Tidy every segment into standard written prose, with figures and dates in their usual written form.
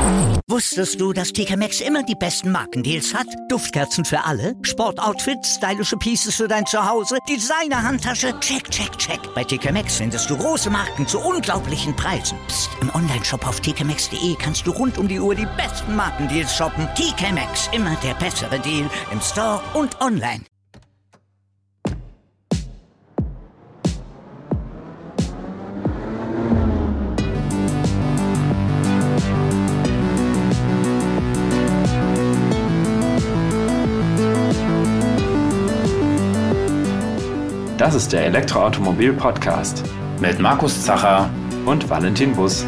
Wusstest du, dass TK Maxx immer die besten Markendeals hat? Duftkerzen für alle, Sportoutfits, stylische Pieces für dein Zuhause, Designer-Handtasche, check, check, check. Bei TK Maxx findest du große Marken zu unglaublichen Preisen. Psst. Im Onlineshop auf tkmaxx.de kannst du rund um die Uhr die besten Markendeals shoppen. TK Maxx, immer der bessere Deal im Store und online. Das ist der Elektroautomobil-Podcast mit Markus Zacher und Valentin Buss.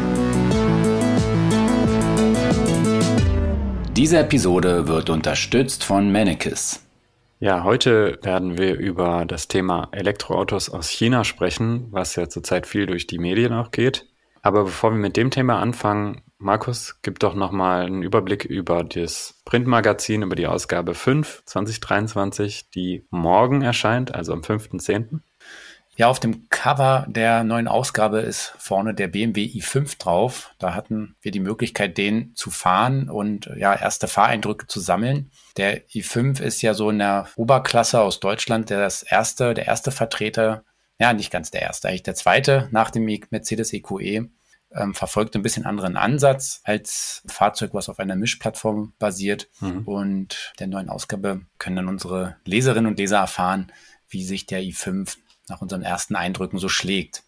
Diese Episode wird unterstützt von Mennekes. Ja, heute werden wir über das Thema Elektroautos aus China sprechen, was ja zurzeit viel durch die Medien auch geht. Aber bevor wir mit dem Thema anfangen, Markus, gib doch nochmal einen Überblick über das Printmagazin, über die Ausgabe 5 2023, die morgen erscheint, also am 5.10. Ja, auf dem Cover der neuen Ausgabe ist vorne der BMW i5 drauf. Da hatten wir die Möglichkeit, den zu fahren und ja, erste Fahreindrücke zu sammeln. Der i5 ist ja so in der Oberklasse aus Deutschland der erste Vertreter, ja, nicht ganz der erste, eigentlich der zweite nach dem Mercedes EQE. Verfolgt ein bisschen anderen Ansatz als Fahrzeug, was auf einer Mischplattform basiert. Und der neuen Ausgabe können dann unsere Leserinnen und Leser erfahren, wie sich der i5 nach unseren ersten Eindrücken so schlägt.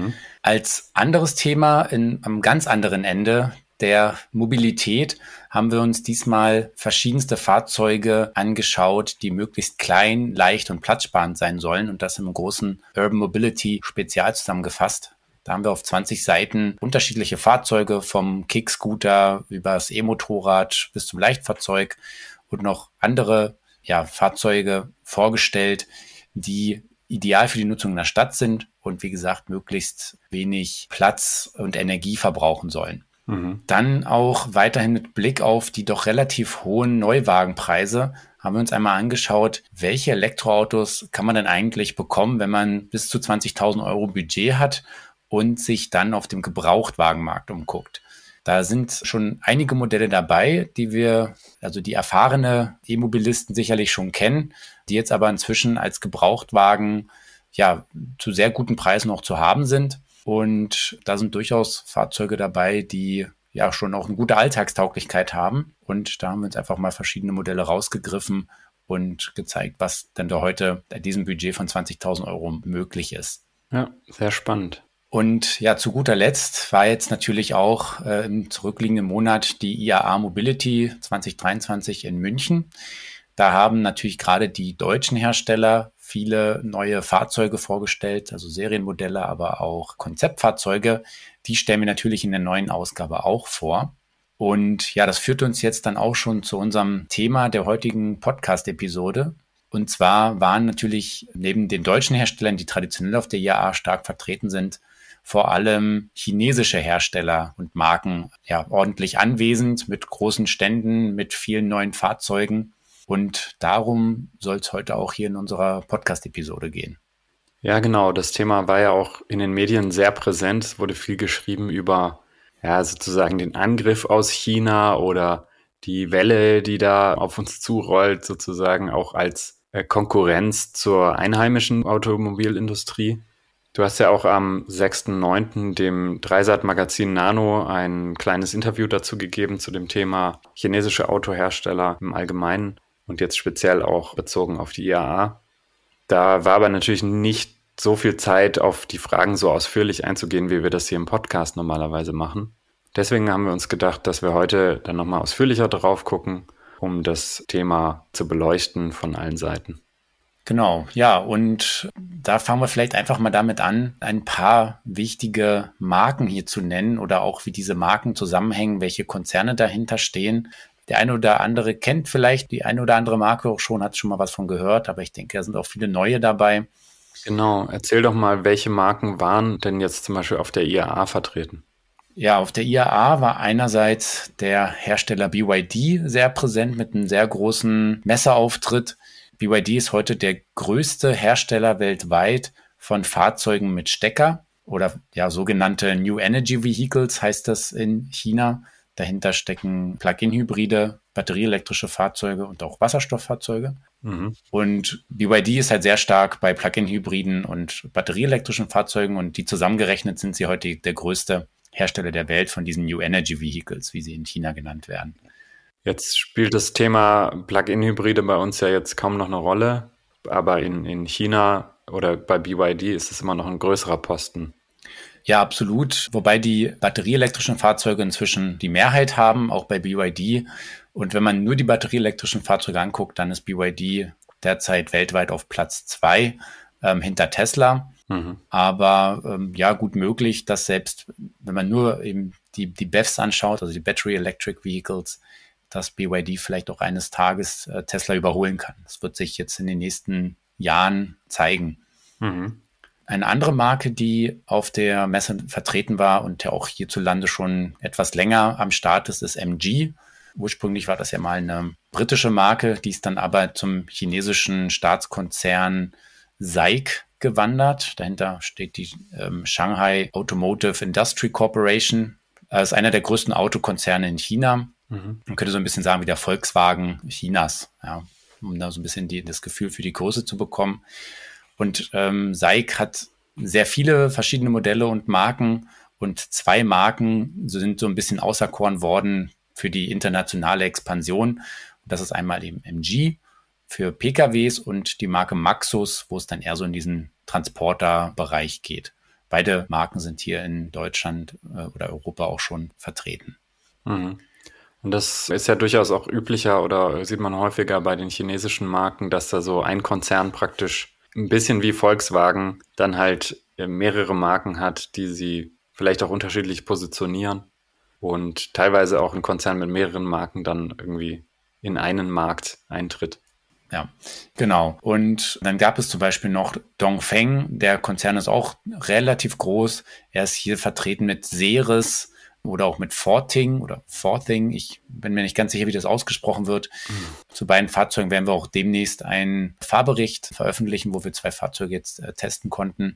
Als anderes Thema am ganz anderen Ende der Mobilität haben wir uns diesmal verschiedenste Fahrzeuge angeschaut, die möglichst klein, leicht und platzsparend sein sollen und das im großen Urban Mobility Spezial zusammengefasst. Da haben wir auf 20 Seiten unterschiedliche Fahrzeuge vom Kick-Scooter über das E-Motorrad bis zum Leichtfahrzeug und noch andere Fahrzeuge vorgestellt, die ideal für die Nutzung in der Stadt sind und wie gesagt möglichst wenig Platz und Energie verbrauchen sollen. Dann auch weiterhin mit Blick auf die doch relativ hohen Neuwagenpreise haben wir uns einmal angeschaut, welche Elektroautos kann man denn eigentlich bekommen, wenn man bis zu 20.000 Euro Budget hat und sich dann auf dem Gebrauchtwagenmarkt umguckt. Da sind schon einige Modelle dabei, die erfahrene E-Mobilisten sicherlich schon kennen, die jetzt aber inzwischen als Gebrauchtwagen zu sehr guten Preisen auch zu haben sind. Und da sind durchaus Fahrzeuge dabei, die ja schon auch eine gute Alltagstauglichkeit haben. Und da haben wir uns einfach mal verschiedene Modelle rausgegriffen und gezeigt, was denn da heute bei diesem Budget von 20.000 Euro möglich ist. Ja, sehr spannend. Und ja, zu guter Letzt war jetzt natürlich auch im zurückliegenden Monat die IAA Mobility 2023 in München. Da haben natürlich gerade die deutschen Hersteller viele neue Fahrzeuge vorgestellt, also Serienmodelle, aber auch Konzeptfahrzeuge. Die stellen wir natürlich in der neuen Ausgabe auch vor. Und ja, das führt uns jetzt dann auch schon zu unserem Thema der heutigen Podcast-Episode. Und zwar waren natürlich neben den deutschen Herstellern, die traditionell auf der IAA stark vertreten sind, vor allem chinesische Hersteller und Marken ordentlich anwesend mit großen Ständen, mit vielen neuen Fahrzeugen. Und darum soll es heute auch hier in unserer Podcast-Episode gehen. Ja, genau. Das Thema war ja auch in den Medien sehr präsent. Es wurde viel geschrieben über sozusagen den Angriff aus China oder die Welle, die da auf uns zurollt, sozusagen auch als Konkurrenz zur einheimischen Automobilindustrie. Du hast ja auch am 6.9. dem Dreisat-Magazin Nano ein kleines Interview dazu gegeben zu dem Thema chinesische Autohersteller im Allgemeinen und jetzt speziell auch bezogen auf die IAA. Da war aber natürlich nicht so viel Zeit, auf die Fragen so ausführlich einzugehen, wie wir das hier im Podcast normalerweise machen. Deswegen haben wir uns gedacht, dass wir heute dann nochmal ausführlicher drauf gucken, um das Thema zu beleuchten von allen Seiten. Genau, ja, und da fangen wir vielleicht einfach mal damit an, ein paar wichtige Marken hier zu nennen oder auch wie diese Marken zusammenhängen, welche Konzerne dahinter stehen. Der eine oder andere kennt vielleicht die eine oder andere Marke auch schon, hat schon mal was von gehört, aber ich denke, da sind auch viele neue dabei. Genau, erzähl doch mal, welche Marken waren denn jetzt zum Beispiel auf der IAA vertreten? Ja, auf der IAA war einerseits der Hersteller BYD sehr präsent mit einem sehr großen Messeauftritt. BYD ist heute der größte Hersteller weltweit von Fahrzeugen mit Stecker oder sogenannte New Energy Vehicles heißt das in China. Dahinter stecken Plug-in-Hybride, batterieelektrische Fahrzeuge und auch Wasserstofffahrzeuge. Und BYD ist halt sehr stark bei Plug-in-Hybriden und batterieelektrischen Fahrzeugen und die zusammengerechnet sind sie heute der größte Hersteller der Welt von diesen New Energy Vehicles, wie sie in China genannt werden. Jetzt spielt das Thema Plug-in-Hybride bei uns ja jetzt kaum noch eine Rolle, aber in China oder bei BYD ist es immer noch ein größerer Posten. Ja, absolut. Wobei die batterieelektrischen Fahrzeuge inzwischen die Mehrheit haben, auch bei BYD. Und wenn man nur die batterieelektrischen Fahrzeuge anguckt, dann ist BYD derzeit weltweit auf Platz 2 hinter Tesla. Aber ja, gut möglich, dass selbst wenn man nur eben die BEVs anschaut, also die Battery Electric Vehicles, dass BYD vielleicht auch eines Tages Tesla überholen kann. Das wird sich jetzt in den nächsten Jahren zeigen. Eine andere Marke, die auf der Messe vertreten war und ja auch hierzulande schon etwas länger am Start ist MG. Ursprünglich war das ja mal eine britische Marke, die ist dann aber zum chinesischen Staatskonzern SAIC gewandert. Dahinter steht die Shanghai Automotive Industry Corporation. Das ist einer der größten Autokonzerne in China. Man könnte so ein bisschen sagen wie der Volkswagen Chinas, ja, um da so ein bisschen das Gefühl für die Größe zu bekommen. Und SAIC hat sehr viele verschiedene Modelle und Marken und 2 Marken sind so ein bisschen auserkoren worden für die internationale Expansion. Und das ist einmal eben MG für PKWs und die Marke Maxus, wo es dann eher so in diesen Transporter-Bereich geht. Beide Marken sind hier in Deutschland oder Europa auch schon vertreten. Und das ist ja durchaus auch üblicher oder sieht man häufiger bei den chinesischen Marken, dass da so ein Konzern praktisch ein bisschen wie Volkswagen dann halt mehrere Marken hat, die sie vielleicht auch unterschiedlich positionieren und teilweise auch ein Konzern mit mehreren Marken dann irgendwie in einen Markt eintritt. Ja, genau. Und dann gab es zum Beispiel noch Dongfeng. Der Konzern ist auch relativ groß. Er ist hier vertreten mit Seres oder auch mit Forthing oder Forthing. Ich bin mir nicht ganz sicher, wie das ausgesprochen wird. Zu beiden Fahrzeugen werden wir auch demnächst einen Fahrbericht veröffentlichen, wo wir 2 Fahrzeuge jetzt testen konnten.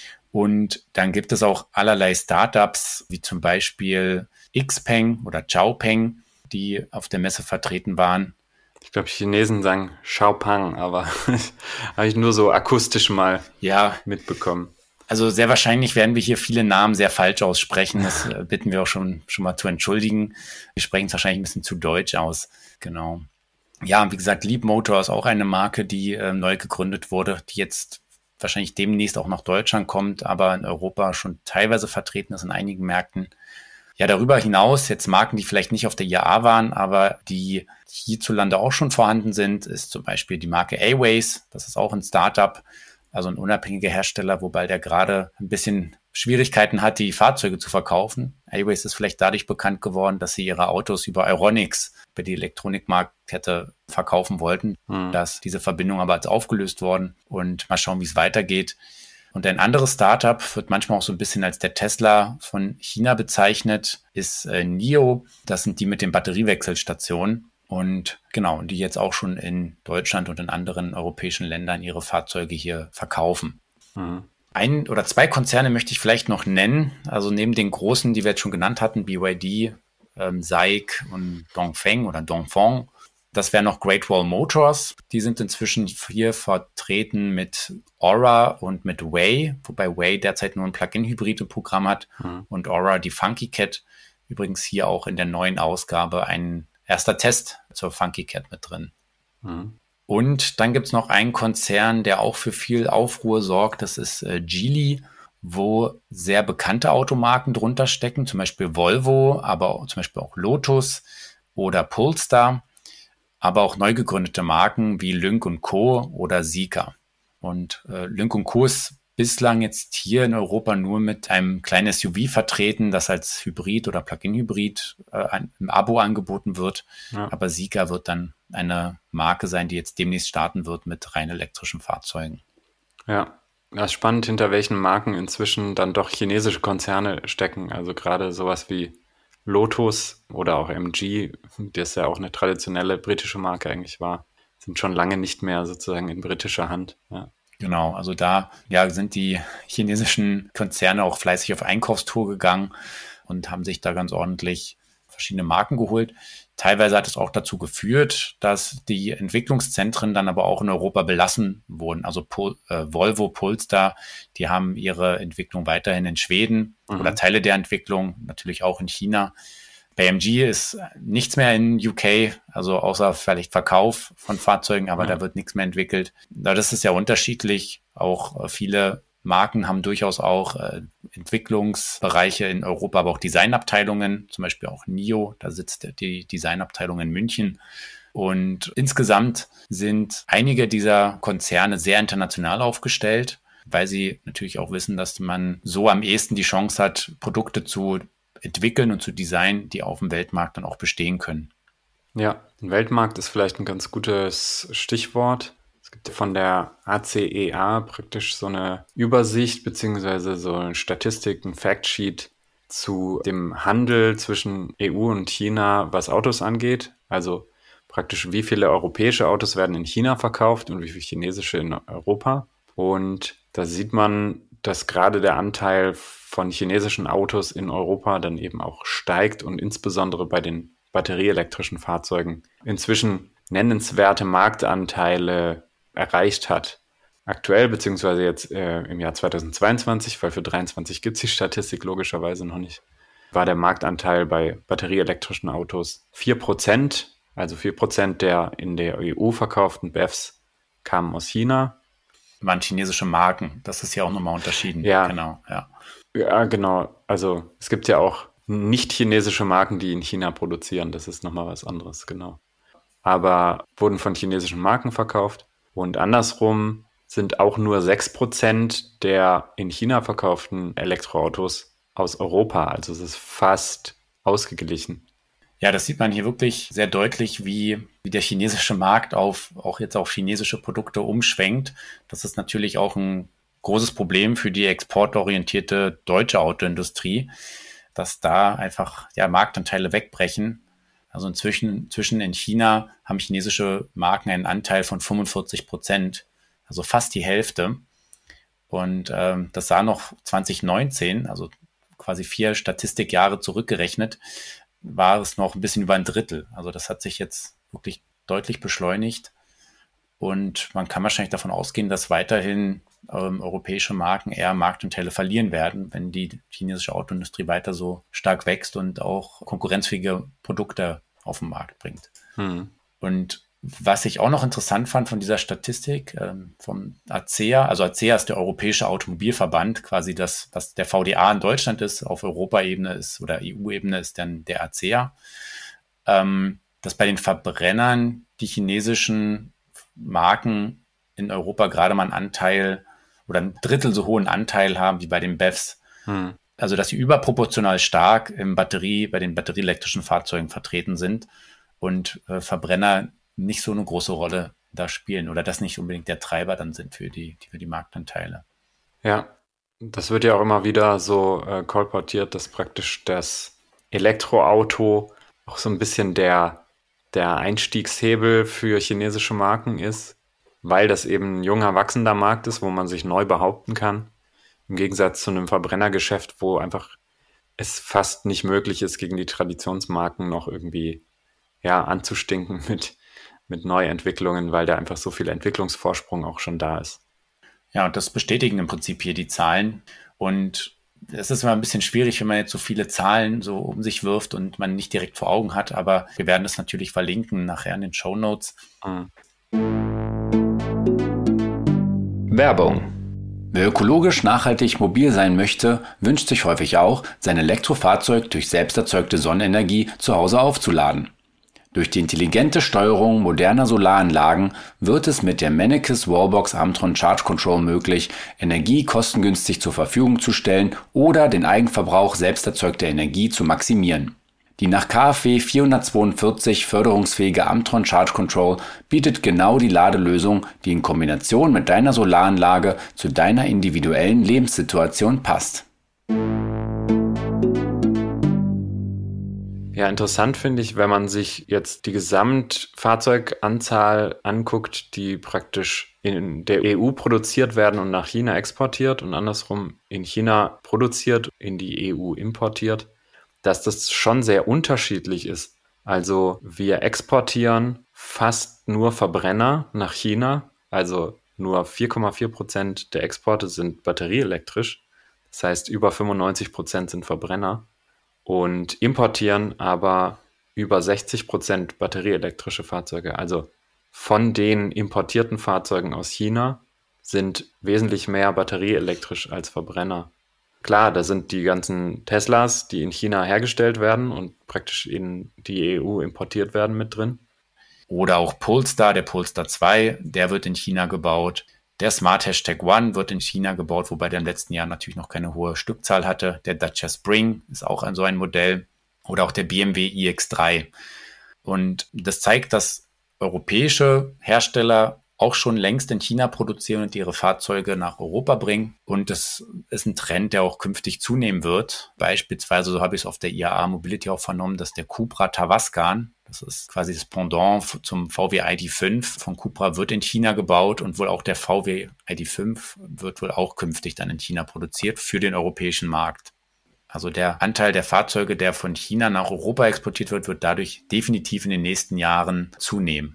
Und dann gibt es auch allerlei Startups, wie zum Beispiel Xpeng oder Xiaopeng, die auf der Messe vertreten waren. Ich glaube, Chinesen sagen Xiaopeng, aber habe ich nur so akustisch mal mitbekommen. Also sehr wahrscheinlich werden wir hier viele Namen sehr falsch aussprechen. Das bitten wir auch schon mal zu entschuldigen. Wir sprechen es wahrscheinlich ein bisschen zu deutsch aus. Genau. Ja, wie gesagt, Leapmotor ist auch eine Marke, die neu gegründet wurde, die jetzt wahrscheinlich demnächst auch nach Deutschland kommt, aber in Europa schon teilweise vertreten ist in einigen Märkten. Ja, darüber hinaus, jetzt Marken, die vielleicht nicht auf der IAA waren, aber die hierzulande auch schon vorhanden sind, ist zum Beispiel die Marke Aways. Das ist auch ein Startup, also ein unabhängiger Hersteller, wobei der gerade ein bisschen Schwierigkeiten hat, die Fahrzeuge zu verkaufen. Aways ist vielleicht dadurch bekannt geworden, dass sie ihre Autos über Euronics bei die Elektronikmarktkette verkaufen wollten. Da ist diese Verbindung aber als aufgelöst worden und mal schauen, wie es weitergeht. Und ein anderes Startup wird manchmal auch so ein bisschen als der Tesla von China bezeichnet, ist NIO. Das sind die mit den Batteriewechselstationen. Und genau, die jetzt auch schon in Deutschland und in anderen europäischen Ländern ihre Fahrzeuge hier verkaufen. 1 oder 2 Konzerne möchte ich vielleicht noch nennen. Also neben den großen, die wir jetzt schon genannt hatten, BYD, SAIC und Dongfeng oder Dongfeng. Das wären noch Great Wall Motors. Die sind inzwischen hier vertreten mit Aura und mit Way, wobei Way derzeit nur ein Plug-in-Hybrid-Programm hat und Aura die Funky Cat. Übrigens hier auch in der neuen Ausgabe ein erster Test zur Funky Cat mit drin. Und dann gibt es noch einen Konzern, der auch für viel Aufruhr sorgt. Das ist Geely, wo sehr bekannte Automarken drunter stecken, zum Beispiel Volvo, aber auch, zum Beispiel auch Lotus oder Polestar, aber auch neu gegründete Marken wie Lynk & Co. oder Sika. Und Lynk & Co. ist bislang jetzt hier in Europa nur mit einem kleinen SUV vertreten, das als Hybrid oder Plug-in-Hybrid im Abo angeboten wird. Ja. Aber Sika wird dann eine Marke sein, die jetzt demnächst starten wird mit rein elektrischen Fahrzeugen. Ja, das ist spannend, hinter welchen Marken inzwischen dann doch chinesische Konzerne stecken. Also gerade sowas wie Lotus oder auch MG, das ja auch eine traditionelle britische Marke eigentlich war, sind schon lange nicht mehr sozusagen in britischer Hand. Ja. Genau, also da sind die chinesischen Konzerne auch fleißig auf Einkaufstour gegangen und haben sich da ganz ordentlich verschiedene Marken geholt. Teilweise hat es auch dazu geführt, dass die Entwicklungszentren dann aber auch in Europa belassen wurden. Also Volvo, Polestar, die haben ihre Entwicklung weiterhin in Schweden oder Teile der Entwicklung natürlich auch in China. Bei AMG ist nichts mehr in UK, also außer vielleicht Verkauf von Fahrzeugen, aber da wird nichts mehr entwickelt. Das ist ja unterschiedlich. Auch viele Marken haben durchaus auch Entwicklungsbereiche in Europa, aber auch Designabteilungen, zum Beispiel auch NIO, da sitzt die Designabteilung in München. Und insgesamt sind einige dieser Konzerne sehr international aufgestellt, weil sie natürlich auch wissen, dass man so am ehesten die Chance hat, Produkte zu entwickeln und zu designen, die auf dem Weltmarkt dann auch bestehen können. Ja, ein Weltmarkt ist vielleicht ein ganz gutes Stichwort. Es gibt von der ACEA praktisch so eine Übersicht beziehungsweise so eine Statistik, ein Factsheet zu dem Handel zwischen EU und China, was Autos angeht. Also praktisch, wie viele europäische Autos werden in China verkauft und wie viele chinesische in Europa. Und da sieht man, dass gerade der Anteil von chinesischen Autos in Europa dann eben auch steigt und insbesondere bei den batterieelektrischen Fahrzeugen inzwischen nennenswerte Marktanteile erreicht hat. Aktuell, beziehungsweise jetzt im Jahr 2022, weil für 2023 gibt es die Statistik logischerweise noch nicht, war der Marktanteil bei batterieelektrischen Autos 4%, also 4% der in der EU verkauften BEVs kamen aus China. Waren chinesische Marken, das ist ja auch nochmal unterschieden. Ja. Genau, ja. Ja, genau. Also es gibt ja auch nicht chinesische Marken, die in China produzieren. Das ist nochmal was anderes, genau. Aber wurden von chinesischen Marken verkauft. Und andersrum sind auch nur 6% der in China verkauften Elektroautos aus Europa. Also es ist fast ausgeglichen. Ja, das sieht man hier wirklich sehr deutlich, wie der chinesische Markt auch jetzt auf chinesische Produkte umschwenkt. Das ist natürlich auch ein großes Problem für die exportorientierte deutsche Autoindustrie, dass da einfach Marktanteile wegbrechen. Also inzwischen in China haben chinesische Marken einen Anteil von 45%, also fast die Hälfte. Und das sah noch 2019, also quasi 4 Statistikjahre zurückgerechnet, war es noch ein bisschen über ein Drittel. Also das hat sich jetzt wirklich deutlich beschleunigt. Und man kann wahrscheinlich davon ausgehen, dass weiterhin europäische Marken eher Marktanteile verlieren werden, wenn die chinesische Autoindustrie weiter so stark wächst und auch konkurrenzfähige Produkte auf den Markt bringt. Und was ich auch noch interessant fand von dieser Statistik vom ACEA, also ACEA ist der Europäische Automobilverband, quasi das, was der VDA in Deutschland ist, auf Europaebene ist oder EU-Ebene ist dann der ACEA, dass bei den Verbrennern die chinesischen Marken in Europa gerade mal einen Anteil oder ein Drittel so hohen Anteil haben wie bei den BEVs. Also dass sie überproportional stark bei den batterieelektrischen Fahrzeugen vertreten sind und Verbrenner nicht so eine große Rolle da spielen oder das nicht unbedingt der Treiber dann sind für die Marktanteile. Ja, das wird ja auch immer wieder so kolportiert, dass praktisch das Elektroauto auch so ein bisschen der Einstiegshebel für chinesische Marken ist, weil das eben ein junger, wachsender Markt ist, wo man sich neu behaupten kann. Im Gegensatz zu einem Verbrennergeschäft, wo einfach es fast nicht möglich ist, gegen die Traditionsmarken noch irgendwie anzustinken mit Neuentwicklungen, weil da einfach so viel Entwicklungsvorsprung auch schon da ist. Ja, und das bestätigen im Prinzip hier die Zahlen. Und es ist immer ein bisschen schwierig, wenn man jetzt so viele Zahlen so um sich wirft und man nicht direkt vor Augen hat, aber wir werden das natürlich verlinken nachher in den Shownotes. Werbung. Wer ökologisch nachhaltig mobil sein möchte, wünscht sich häufig auch, sein Elektrofahrzeug durch selbst erzeugte Sonnenenergie zu Hause aufzuladen. Durch die intelligente Steuerung moderner Solaranlagen wird es mit der Mennekes Wallbox Amtron Charge Control möglich, Energie kostengünstig zur Verfügung zu stellen oder den Eigenverbrauch selbst erzeugter Energie zu maximieren. Die nach KfW 442 förderungsfähige Amtron Charge Control bietet genau die Ladelösung, die in Kombination mit deiner Solaranlage zu deiner individuellen Lebenssituation passt. Ja, interessant finde ich, wenn man sich jetzt die Gesamtfahrzeuganzahl anguckt, die praktisch in der EU produziert werden und nach China exportiert und andersrum in China produziert, in die EU importiert, dass das schon sehr unterschiedlich ist. Also wir exportieren fast nur Verbrenner nach China, also nur 4,4% der Exporte sind batterieelektrisch. Das heißt, über 95% sind Verbrenner und importieren aber über 60% batterieelektrische Fahrzeuge. Also von den importierten Fahrzeugen aus China sind wesentlich mehr batterieelektrisch als Verbrenner. Klar, da sind die ganzen Teslas, die in China hergestellt werden und praktisch in die EU importiert werden, mit drin. Oder auch Polestar, der Polestar 2, der wird in China gebaut. Der Smart #1 wird in China gebaut, wobei der im letzten Jahr natürlich noch keine hohe Stückzahl hatte. Der Dacia Spring ist auch so ein Modell. Oder auch der BMW iX3. Und das zeigt, dass europäische Hersteller auch schon längst in China produzieren und ihre Fahrzeuge nach Europa bringen. Und das ist ein Trend, der auch künftig zunehmen wird. Beispielsweise, so habe ich es auf der IAA Mobility auch vernommen, dass der Cupra Tavascan, das ist quasi das Pendant zum VW ID.5 von Cupra, wird in China gebaut und wohl auch der VW ID.5 wird wohl auch künftig dann in China produziert für den europäischen Markt. Also der Anteil der Fahrzeuge, der von China nach Europa exportiert wird, wird dadurch definitiv in den nächsten Jahren zunehmen.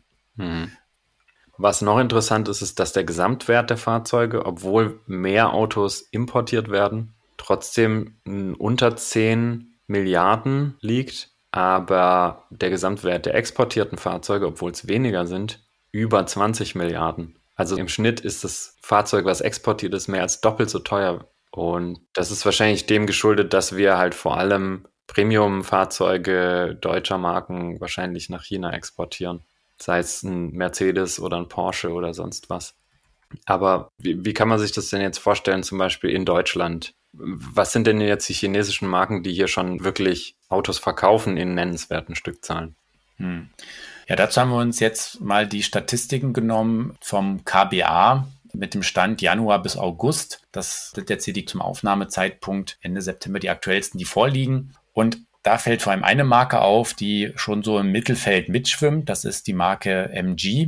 Was noch interessant ist, ist, dass der Gesamtwert der Fahrzeuge, obwohl mehr Autos importiert werden, trotzdem unter 10 Milliarden liegt, aber der Gesamtwert der exportierten Fahrzeuge, obwohl es weniger sind, über 20 Milliarden. Also im Schnitt ist das Fahrzeug, was exportiert ist, mehr als doppelt so teuer. Und das ist wahrscheinlich dem geschuldet, dass wir halt vor allem Premium-Fahrzeuge deutscher Marken wahrscheinlich nach China exportieren. Sei es ein Mercedes oder ein Porsche oder sonst was. Aber wie kann man sich das denn jetzt vorstellen, zum Beispiel in Deutschland? Was sind denn jetzt die chinesischen Marken, die hier schon wirklich Autos verkaufen in nennenswerten Stückzahlen? Ja, dazu haben wir uns jetzt mal die Statistiken genommen vom KBA mit dem Stand Januar bis August. Das sind jetzt hier zum Aufnahmezeitpunkt Ende September die aktuellsten, die vorliegen. Und da fällt vor allem eine Marke auf, die schon so im Mittelfeld mitschwimmt. Das ist die Marke MG,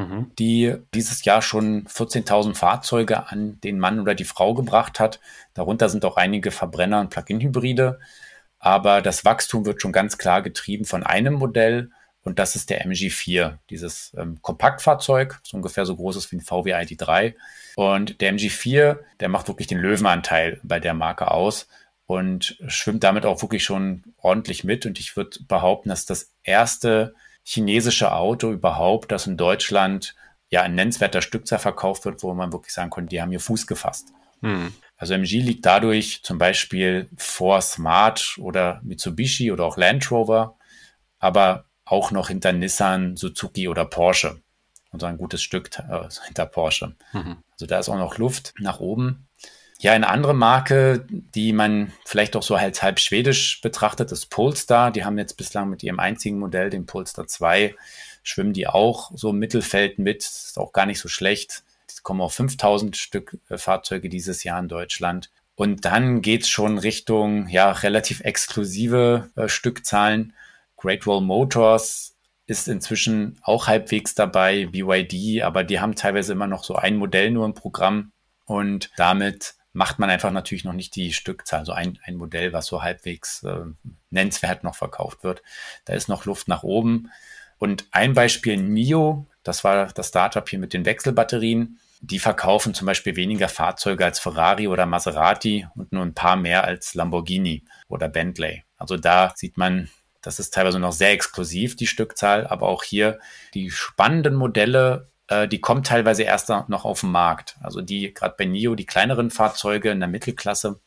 die dieses Jahr schon 14.000 Fahrzeuge an den Mann oder die Frau gebracht hat. Darunter sind auch einige Verbrenner und Plug-in-Hybride. Aber das Wachstum wird schon ganz klar getrieben von einem Modell. Und das ist der MG4, dieses Kompaktfahrzeug, das ungefähr so groß ist wie ein VW ID.3. Und der MG4, der macht wirklich den Löwenanteil bei der Marke aus und schwimmt damit auch wirklich schon ordentlich mit. Und ich würde behaupten, dass das erste chinesische Auto überhaupt, das in Deutschland ja in nennenswerter Stückzahl verkauft wird, wo man wirklich sagen konnte, die haben hier Fuß gefasst. Also MG liegt dadurch zum Beispiel vor Smart oder Mitsubishi oder auch Land Rover, aber auch noch hinter Nissan, Suzuki oder Porsche. Und so ein gutes Stück hinter Porsche. Also da ist auch noch Luft nach oben. Ja, eine andere Marke, die man vielleicht auch so als halb schwedisch betrachtet, ist Polestar. Die haben jetzt bislang mit ihrem einzigen Modell, dem Polestar 2, schwimmen die auch so im Mittelfeld mit. Das ist auch gar nicht so schlecht. Es kommen auf 5.000 Stück Fahrzeuge dieses Jahr in Deutschland. Und dann geht's schon Richtung ja relativ exklusive Stückzahlen. Great Wall Motors ist inzwischen auch halbwegs dabei, BYD, aber die haben teilweise immer noch so ein Modell nur im Programm und damit macht man einfach natürlich noch nicht die Stückzahl, also ein Modell, was so halbwegs nennenswert noch verkauft wird. Da ist noch Luft nach oben. Und ein Beispiel, NIO, das war das Startup hier mit den Wechselbatterien, die verkaufen zum Beispiel weniger Fahrzeuge als Ferrari oder Maserati und nur ein paar mehr als Lamborghini oder Bentley. Also da sieht man, das ist teilweise noch sehr exklusiv, die Stückzahl, aber auch hier die spannenden Modelle, die kommen teilweise erst noch auf den Markt. Also die, gerade bei NIO, die kleineren Fahrzeuge in der Mittelklasse,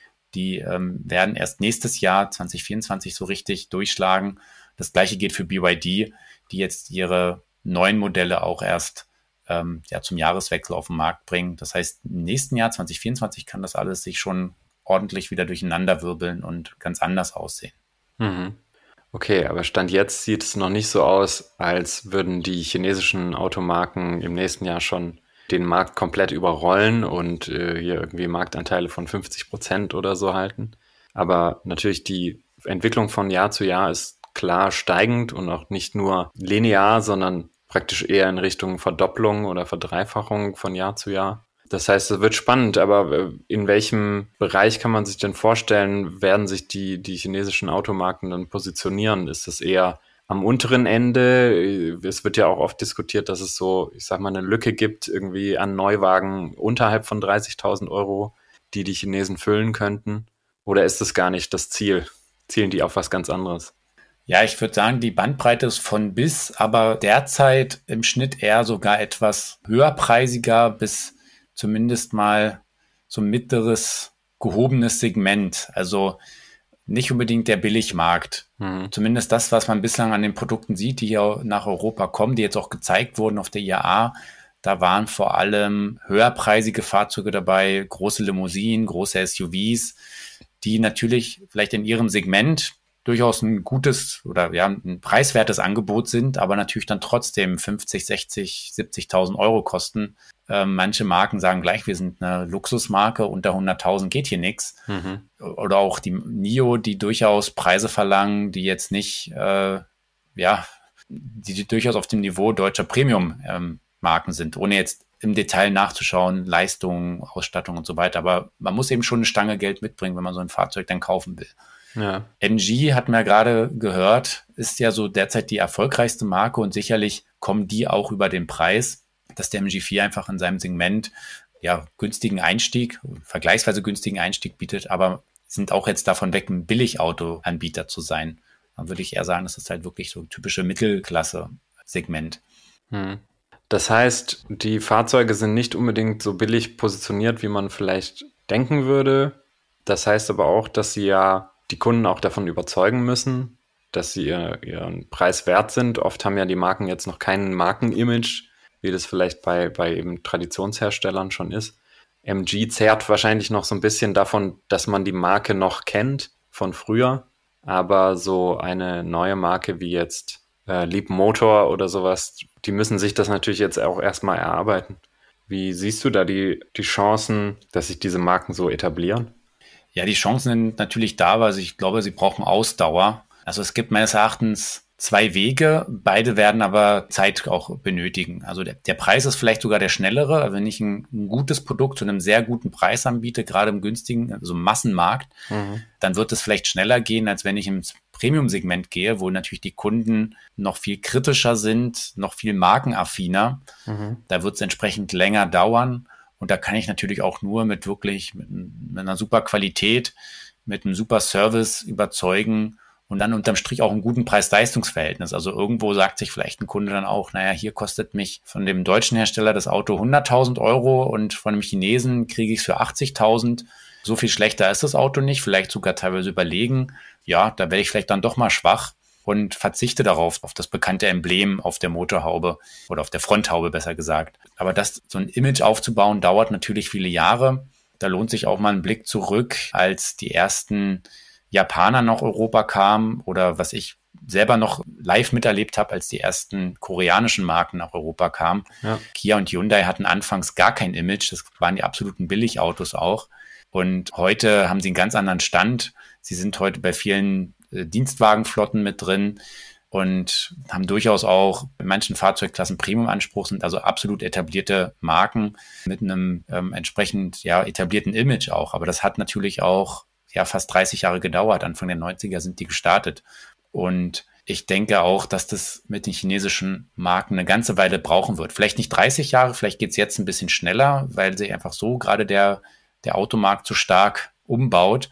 die werden erst nächstes Jahr, 2024, so richtig durchschlagen. Das gleiche geht für BYD, die jetzt ihre neuen Modelle auch erst zum Jahreswechsel auf den Markt bringen. Das heißt, im nächsten Jahr, 2024, kann das alles sich schon ordentlich wieder durcheinander wirbeln und ganz anders aussehen. Okay, aber Stand jetzt sieht es noch nicht so aus, als würden die chinesischen Automarken im nächsten Jahr schon den Markt komplett überrollen und hier irgendwie Marktanteile von 50% oder so halten. Aber natürlich die Entwicklung von Jahr zu Jahr ist klar steigend und auch nicht nur linear, sondern praktisch eher in Richtung Verdopplung oder Verdreifachung von Jahr zu Jahr. Das heißt, es wird spannend, aber in welchem Bereich kann man sich denn vorstellen, werden sich die chinesischen Automarken dann positionieren? Ist das eher am unteren Ende? Es wird ja auch oft diskutiert, dass es so, ich sag mal, eine Lücke gibt, irgendwie an Neuwagen unterhalb von 30.000 Euro, die Chinesen füllen könnten. Oder ist das gar nicht das Ziel? Zielen die auf was ganz anderes? Ja, ich würde sagen, die Bandbreite ist von bis, aber derzeit im Schnitt eher sogar etwas höherpreisiger bis zumindest mal so ein mittleres, gehobenes Segment. Also nicht unbedingt der Billigmarkt. Zumindest das, was man bislang an den Produkten sieht, die hier nach Europa kommen, die jetzt auch gezeigt wurden auf der IAA. Da waren vor allem höherpreisige Fahrzeuge dabei, große Limousinen, große SUVs, die natürlich vielleicht in ihrem Segment durchaus ein gutes oder ja ein preiswertes Angebot sind, aber natürlich dann trotzdem 50, 60, 70.000 Euro kosten. Manche Marken sagen gleich, wir sind eine Luxusmarke, unter 100.000 geht hier nichts. Oder auch die NIO, die durchaus Preise verlangen, die jetzt nicht, die durchaus auf dem Niveau deutscher Premium-Marken sind, ohne jetzt im Detail nachzuschauen, Leistungen, Ausstattung und so weiter. Aber man muss eben schon eine Stange Geld mitbringen, wenn man so ein Fahrzeug dann kaufen will. Ja. MG, hatten wir gerade gehört, ist ja so derzeit die erfolgreichste Marke und sicherlich kommen die auch über den Preis, dass der MG4 einfach in seinem Segment ja günstigen Einstieg, vergleichsweise günstigen Einstieg bietet, aber sind auch jetzt davon weg, ein Billigauto-Anbieter zu sein. Dann würde ich eher sagen, das ist halt wirklich so typische Mittelklasse-Segment. Das heißt, die Fahrzeuge sind nicht unbedingt so billig positioniert, wie man vielleicht denken würde. Das heißt aber auch, dass sie ja die Kunden auch davon überzeugen müssen, dass sie ihren Preis wert sind. Oft haben ja die Marken jetzt noch kein Markenimage, wie das vielleicht bei eben Traditionsherstellern schon ist. MG zehrt wahrscheinlich noch so ein bisschen davon, dass man die Marke noch kennt von früher, aber so eine neue Marke wie jetzt Leapmotor oder sowas, die müssen sich das natürlich jetzt auch erstmal erarbeiten. Wie siehst du da die Chancen, dass sich diese Marken so etablieren? Ja, die Chancen sind natürlich da, weil ich glaube, sie brauchen Ausdauer. Also es gibt meines Erachtens zwei Wege, beide werden aber Zeit auch benötigen. Also der Preis ist vielleicht sogar der schnellere. Also wenn ich ein gutes Produkt zu einem sehr guten Preis anbiete, gerade im günstigen, also im Massenmarkt, dann wird es vielleicht schneller gehen, als wenn ich ins Premium-Segment gehe, wo natürlich die Kunden noch viel kritischer sind, noch viel markenaffiner. Da wird es entsprechend länger dauern. Und da kann ich natürlich auch nur mit einer super Qualität, mit einem super Service überzeugen und dann unterm Strich auch einen guten Preis-Leistungs-Verhältnis. Also irgendwo sagt sich vielleicht ein Kunde dann auch, naja, hier kostet mich von dem deutschen Hersteller das Auto 100.000 Euro und von dem Chinesen kriege ich es für 80.000. So viel schlechter ist das Auto nicht, vielleicht sogar teilweise überlegen. Ja, da werde ich vielleicht dann doch mal schwach und verzichte darauf, auf das bekannte Emblem auf der Motorhaube oder auf der Fronthaube besser gesagt. Aber so ein Image aufzubauen, dauert natürlich viele Jahre. Da lohnt sich auch mal ein Blick zurück, als die ersten Japaner nach Europa kamen oder was ich selber noch live miterlebt habe, als die ersten koreanischen Marken nach Europa kamen. Ja. Kia und Hyundai hatten anfangs gar kein Image. Das waren die absoluten Billigautos auch. Und heute haben sie einen ganz anderen Stand. Sie sind heute bei vielen Dienstwagenflotten mit drin und haben durchaus auch in manchen Fahrzeugklassen Premium-Anspruch, sind also absolut etablierte Marken mit einem entsprechend etablierten Image auch. Aber das hat natürlich auch fast 30 Jahre gedauert. Anfang der 90er sind die gestartet. Und ich denke auch, dass das mit den chinesischen Marken eine ganze Weile brauchen wird. Vielleicht nicht 30 Jahre, vielleicht geht es jetzt ein bisschen schneller, weil sich einfach so gerade der Automarkt so stark umbaut.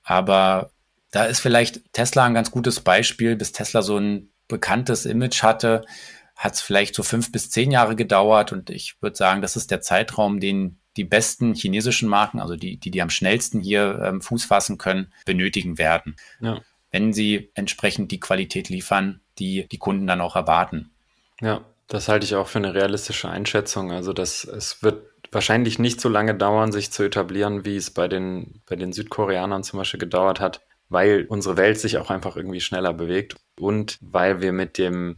Aber da ist vielleicht Tesla ein ganz gutes Beispiel. Bis Tesla so ein bekanntes Image hatte, hat es vielleicht so 5 bis 10 Jahre gedauert. Und ich würde sagen, das ist der Zeitraum, den die besten chinesischen Marken, also die am schnellsten hier Fuß fassen können, benötigen werden. Ja. Wenn sie entsprechend die Qualität liefern, die die Kunden dann auch erwarten. Ja, das halte ich auch für eine realistische Einschätzung. Also es wird wahrscheinlich nicht so lange dauern, sich zu etablieren, wie es bei den Südkoreanern zum Beispiel gedauert hat, weil unsere Welt sich auch einfach irgendwie schneller bewegt und weil wir mit dem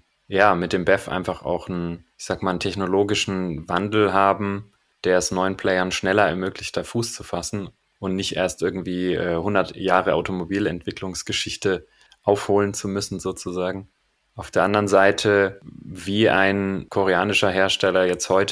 BEV einfach auch einen technologischen Wandel haben, der es neuen Playern schneller ermöglicht, da Fuß zu fassen und nicht erst irgendwie 100 Jahre Automobilentwicklungsgeschichte aufholen zu müssen sozusagen. Auf der anderen Seite, wie ein koreanischer Hersteller jetzt heute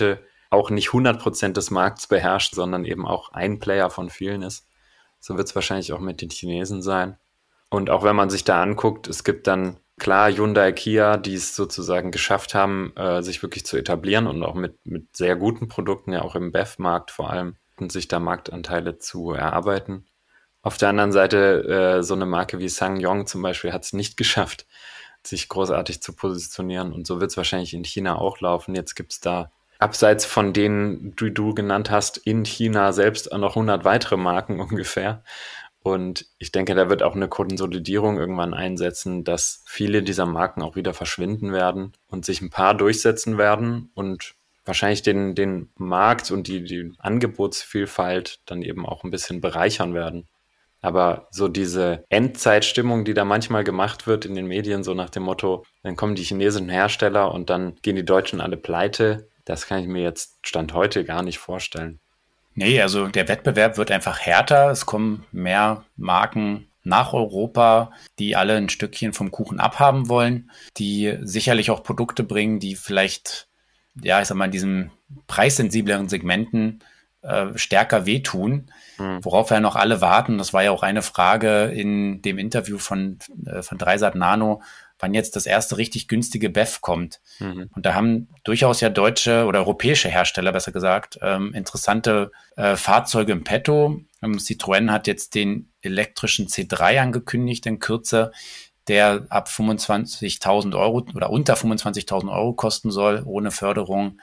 auch nicht 100% des Markts beherrscht, sondern eben auch ein Player von vielen ist. So wird es wahrscheinlich auch mit den Chinesen sein. Und auch wenn man sich da anguckt, es gibt dann klar Hyundai, Kia, die es sozusagen geschafft haben, sich wirklich zu etablieren und auch mit sehr guten Produkten, ja auch im BEV-Markt vor allem, und sich da Marktanteile zu erarbeiten. Auf der anderen Seite so eine Marke wie SsangYong zum Beispiel hat es nicht geschafft, sich großartig zu positionieren. Und so wird es wahrscheinlich in China auch laufen. Jetzt gibt es da abseits von denen, die du genannt hast, in China selbst noch 100 weitere Marken ungefähr. Und ich denke, da wird auch eine Konsolidierung irgendwann einsetzen, dass viele dieser Marken auch wieder verschwinden werden und sich ein paar durchsetzen werden und wahrscheinlich den Markt und die Angebotsvielfalt dann eben auch ein bisschen bereichern werden. Aber so diese Endzeitstimmung, die da manchmal gemacht wird in den Medien, so nach dem Motto, dann kommen die chinesischen Hersteller und dann gehen die Deutschen alle pleite, das kann ich mir jetzt Stand heute gar nicht vorstellen. Nee, also der Wettbewerb wird einfach härter. Es kommen mehr Marken nach Europa, die alle ein Stückchen vom Kuchen abhaben wollen, die sicherlich auch Produkte bringen, die vielleicht, ja, ich sag mal, in diesen preissensibleren Segmenten stärker wehtun, worauf ja noch alle warten. Das war ja auch eine Frage in dem Interview von Dreisat Nano, wann jetzt das erste richtig günstige BEV kommt. Und da haben durchaus ja deutsche oder europäische Hersteller, besser gesagt, interessante Fahrzeuge im Petto. Citroën hat jetzt den elektrischen C3 angekündigt in Kürze, der ab 25.000 Euro oder unter 25.000 Euro kosten soll, ohne Förderung.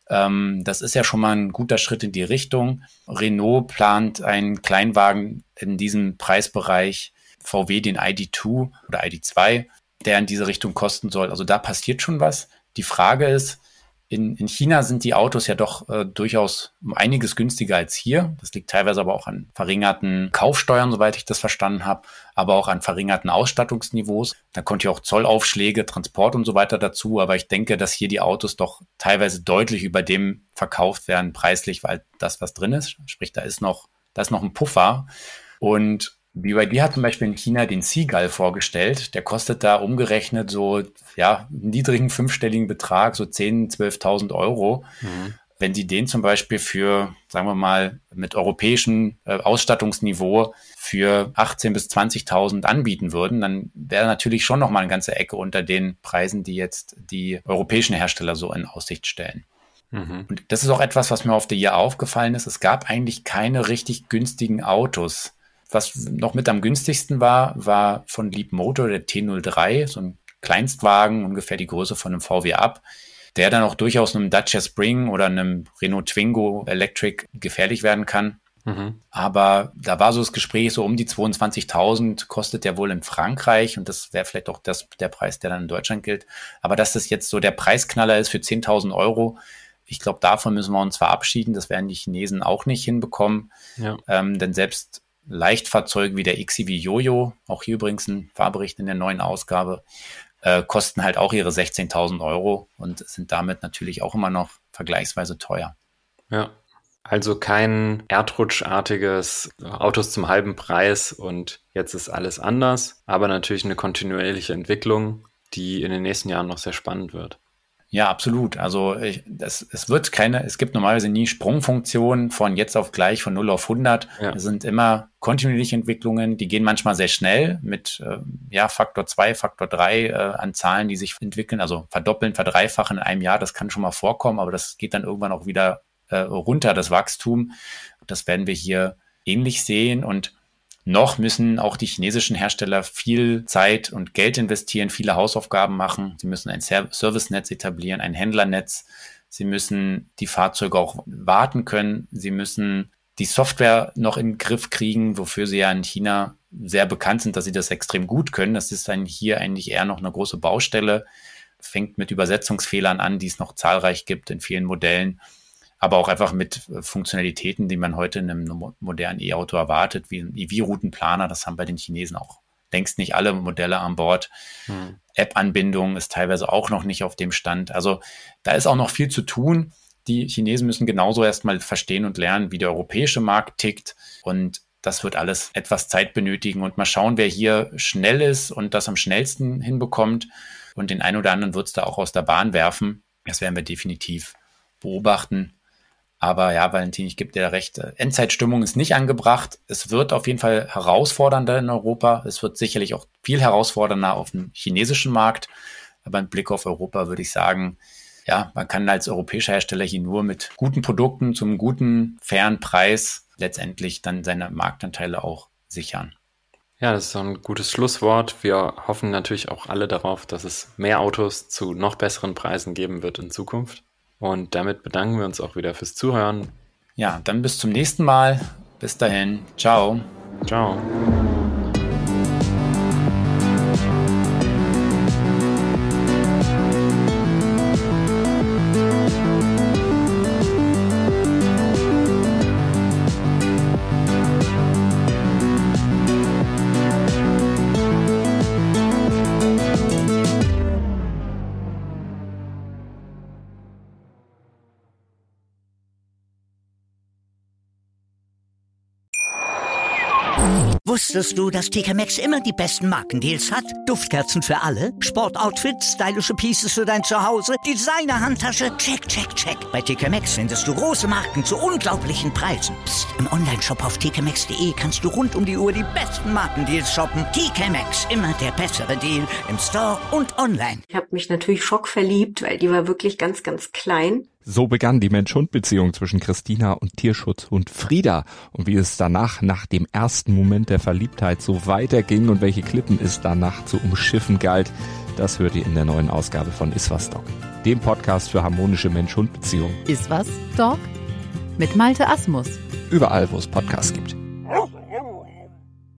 Das ist ja schon mal ein guter Schritt in die Richtung. Renault plant einen Kleinwagen in diesem Preisbereich, VW den ID2 oder ID2, der in diese Richtung kosten soll. Also da passiert schon was. Die Frage ist, in China sind die Autos ja doch durchaus um einiges günstiger als hier. Das liegt teilweise aber auch an verringerten Kaufsteuern, soweit ich das verstanden habe, aber auch an verringerten Ausstattungsniveaus. Da kommt ja auch Zollaufschläge, Transport und so weiter dazu. Aber ich denke, dass hier die Autos doch teilweise deutlich über dem verkauft werden, preislich, weil das, was drin ist, sprich, da ist noch ein Puffer. Und BYD hat zum Beispiel in China den Seagull vorgestellt. Der kostet da umgerechnet so, ja, einen niedrigen fünfstelligen Betrag, so 10.000, 12.000 Euro. Wenn die den zum Beispiel für, sagen wir mal, mit europäischem Ausstattungsniveau für 18.000 bis 20.000 anbieten würden, dann wäre natürlich schon noch mal eine ganze Ecke unter den Preisen, die jetzt die europäischen Hersteller so in Aussicht stellen. Und das ist auch etwas, was mir auf der Jahr aufgefallen ist. Es gab eigentlich keine richtig günstigen Autos. Was noch mit am günstigsten war von Leapmotor der T03, so ein Kleinstwagen, ungefähr die Größe von einem VW Up, der dann auch durchaus einem Dacia Spring oder einem Renault Twingo Electric gefährlich werden kann. Aber da war so das Gespräch, so um die 22.000 kostet der wohl in Frankreich und das wäre vielleicht auch der Preis, der dann in Deutschland gilt. Aber dass das jetzt so der Preisknaller ist für 10.000 Euro, ich glaube, davon müssen wir uns verabschieden. Das werden die Chinesen auch nicht hinbekommen. Ja. Denn selbst Leichtfahrzeuge wie der XEV Yoyo, auch hier übrigens ein Fahrbericht in der neuen Ausgabe, kosten halt auch ihre 16.000 Euro und sind damit natürlich auch immer noch vergleichsweise teuer. Ja, also kein erdrutschartiges Autos zum halben Preis und jetzt ist alles anders, aber natürlich eine kontinuierliche Entwicklung, die in den nächsten Jahren noch sehr spannend wird. Ja, absolut. Also es gibt normalerweise nie Sprungfunktionen von jetzt auf gleich, von 0 auf 100. Ja. Es sind immer kontinuierliche Entwicklungen, die gehen manchmal sehr schnell mit Faktor 2, Faktor 3 an Zahlen, die sich entwickeln, also verdoppeln, verdreifachen in einem Jahr. Das kann schon mal vorkommen, aber das geht dann irgendwann auch wieder runter, das Wachstum. Das werden wir hier ähnlich sehen und noch müssen auch die chinesischen Hersteller viel Zeit und Geld investieren, viele Hausaufgaben machen. Sie müssen ein Servicenetz etablieren, ein Händlernetz. Sie müssen die Fahrzeuge auch warten können. Sie müssen die Software noch in den Griff kriegen, wofür sie ja in China sehr bekannt sind, dass sie das extrem gut können. Das ist dann hier eigentlich eher noch eine große Baustelle. Fängt mit Übersetzungsfehlern an, die es noch zahlreich gibt in vielen Modellen. Aber auch einfach mit Funktionalitäten, die man heute in einem modernen E-Auto erwartet, wie ein EV-Routenplaner. Das haben bei den Chinesen auch längst nicht alle Modelle an Bord. App-Anbindung ist teilweise auch noch nicht auf dem Stand. Also da ist auch noch viel zu tun. Die Chinesen müssen genauso erstmal verstehen und lernen, wie der europäische Markt tickt. Und das wird alles etwas Zeit benötigen. Und mal schauen, wer hier schnell ist und das am schnellsten hinbekommt. Und den einen oder anderen wird es da auch aus der Bahn werfen. Das werden wir definitiv beobachten. Aber ja, Valentin, ich gebe dir recht, Endzeitstimmung ist nicht angebracht. Es wird auf jeden Fall herausfordernder in Europa. Es wird sicherlich auch viel herausfordernder auf dem chinesischen Markt. Aber mit Blick auf Europa würde ich sagen, ja, man kann als europäischer Hersteller hier nur mit guten Produkten zum guten, fairen Preis letztendlich dann seine Marktanteile auch sichern. Ja, das ist so ein gutes Schlusswort. Wir hoffen natürlich auch alle darauf, dass es mehr Autos zu noch besseren Preisen geben wird in Zukunft. Und damit bedanken wir uns auch wieder fürs Zuhören. Ja, dann bis zum nächsten Mal. Bis dahin. Ciao. Ciao. Wusstest du, dass TK Maxx immer die besten Markendeals hat? Duftkerzen für alle, Sportoutfits, stylische Pieces für dein Zuhause, Designer-Handtasche, check, check, check. Bei TK Maxx findest du große Marken zu unglaublichen Preisen. Psst. Im Onlineshop auf tkmaxx.de kannst du rund um die Uhr die besten Markendeals shoppen. TK Maxx, immer der bessere Deal im Store und online. Ich habe mich natürlich schockverliebt, weil die war wirklich ganz, ganz klein. So begann die Mensch-Hund-Beziehung zwischen Christina und Tierschutzhund Frieda. Und wie es danach, nach dem ersten Moment der Verliebtheit, so weiterging und welche Klippen es danach zu umschiffen galt, das hört ihr in der neuen Ausgabe von Iswas Dog, dem Podcast für harmonische Mensch-Hund-Beziehungen. Iswas Dog? Mit Malte Asmus. Überall, wo es Podcasts gibt.